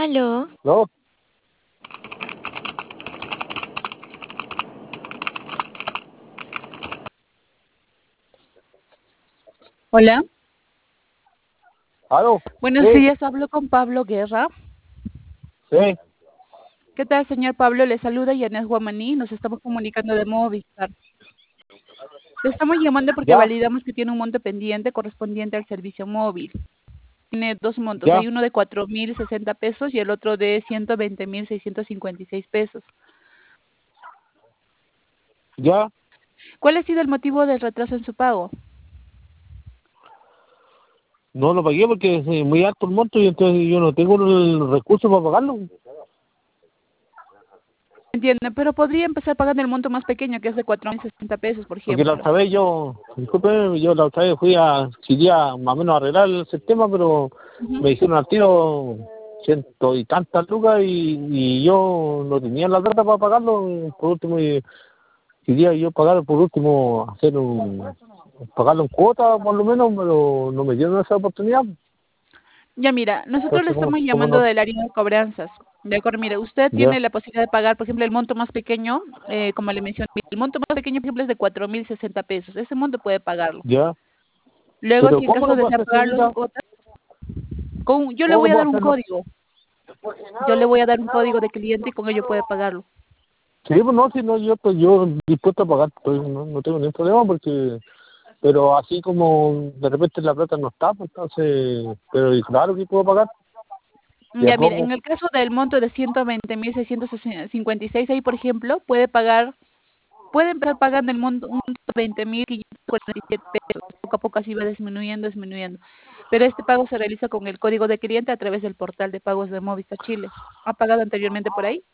Aló, No, Hola, aló, buenos sí, días, hablo con Pablo Guerra. sí, ¿Qué tal, señor Pablo? Le saluda Yanes Guamaní, nos estamos comunicando de Movistar. Le estamos llamando porque ya, validamos que tiene un monto pendiente correspondiente al servicio móvil. Tiene dos montos, ya, hay uno de 4.060 pesos y el otro de 120.656 pesos. ya. ¿Cuál ha sido el motivo del retraso en su pago? No lo pagué porque es muy alto el monto y entonces yo no tengo el recurso para pagarlo. Entiendo, pero podría empezar pagando el monto más pequeño, que es de 4.060 pesos, por Porque la ejemplo. otra vez disculpe, yo la otra vez quería más o menos arreglar el sistema, pero Ujú. me hicieron al tiro ciento y tantas lucas y yo no tenía la plata para pagarlo. Por último, quería yo pagar, por último, pagarlo en cuota por lo menos, pero no me dieron esa oportunidad. Ya mira, nosotros le Entonces, estamos como llamando no, del área de cobranzas. De acuerdo, mire, usted ya, tiene la posibilidad de pagar, por ejemplo, el monto más pequeño, como le mencioné, el monto más pequeño, por ejemplo, es de 4.060 pesos. Ese monto puede pagarlo. ya. Luego, Pero si en ¿cómo caso lo puedo desea hacer, pagar los señorita? cuotas, yo le ¿Cómo voy lo a puedo dar un hacerlo? código. Yo le voy a dar un código de cliente y con ello puede pagarlo. Sí, pues no, si no, yo dispuesto a pagar, pues, no tengo ningún problema porque, pero así como de repente la plata no está, pues entonces, pero claro que puedo pagar, de a Ya, mire, poco, en el caso del monto de 120.656, ahí, por ejemplo, puede pagar. Puede empezar pagando el monto, un monto de 20.547 pesos. Poco a poco así va disminuyendo, disminuyendo. Pero este pago se realiza con el código de cliente a través del portal de pagos de Movistar Chile. ¿Ha pagado anteriormente por ahí?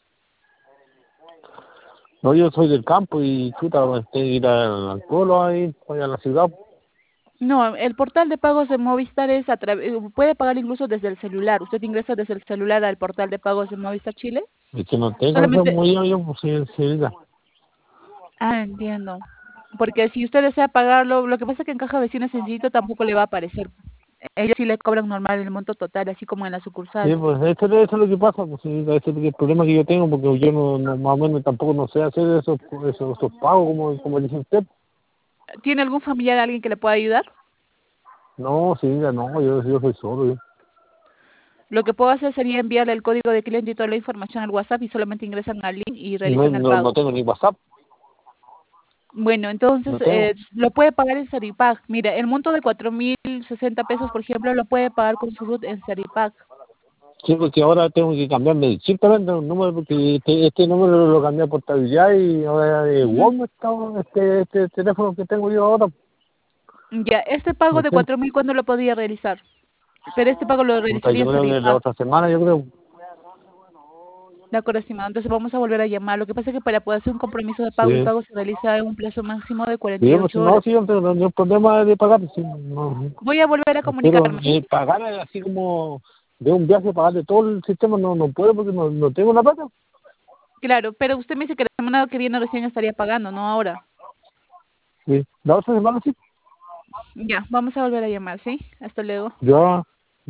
no, yo soy del campo y chuta, pues, tengo que ir al pueblo ahí, voy a la ciudad, No, el portal de pagos de Movistar es puede pagar incluso desde el celular. Usted ingresa desde el celular al portal de pagos de Movistar Chile. y que no tengo ese Solamente, muy yo, pues sí, sí, ya. entiendo. Porque si usted desea pagarlo, lo que pasa es que en Caja Vecina Sencillito tampoco le va a aparecer. Ellos sí le cobran normal el monto total, así como en la Sí, sucursal. pues eso es lo que pasa, pues sí, ese es el problema que yo tengo, porque yo más o menos tampoco no sé hacer esos pagos, como dice usted. ¿Tiene algún familiar, alguien que le pueda ayudar? No, sí, ya no, yo soy solo, yo. Lo que puedo hacer sería enviarle el código de cliente y toda la información al WhatsApp y solamente ingresan al link y No, realizan el no pago. tengo ni WhatsApp, Bueno, entonces no tengo. lo puede pagar en Seripack. Mira, el monto de 4.060 pesos, por ejemplo, lo puede pagar con su RUT en Seripack. Sí, porque ahora tengo que cambiarme el chip también de un número, porque este número lo cambié a portabilidad y ahora de Ujú. WOM está este teléfono que tengo yo ahora. Ya, este pago ¿Me de entiendes? 4.000, ¿cuándo lo podía realizar? Pero este pago lo Puta, realizaría yo en creo que la Seripack. otra semana, yo creo. De acuerdo, estimado. Entonces vamos a volver a llamar. Lo que pasa es que para poder hacer un compromiso de pago, el Sí. pago se realiza en un plazo máximo de Sí, pues si 48 no, horas. sí, no hay problema de pagar. Sí, no. Voy a volver a Pero comunicarme. pagar así como de un viaje, pagar de todo el sistema, no puedo porque no tengo la plata. Claro, pero usted me dice que la semana que viene recién estaría pagando, no ahora. Sí. La otra semana sí. Ya, vamos a volver a llamar, ¿sí? Hasta luego. Ya.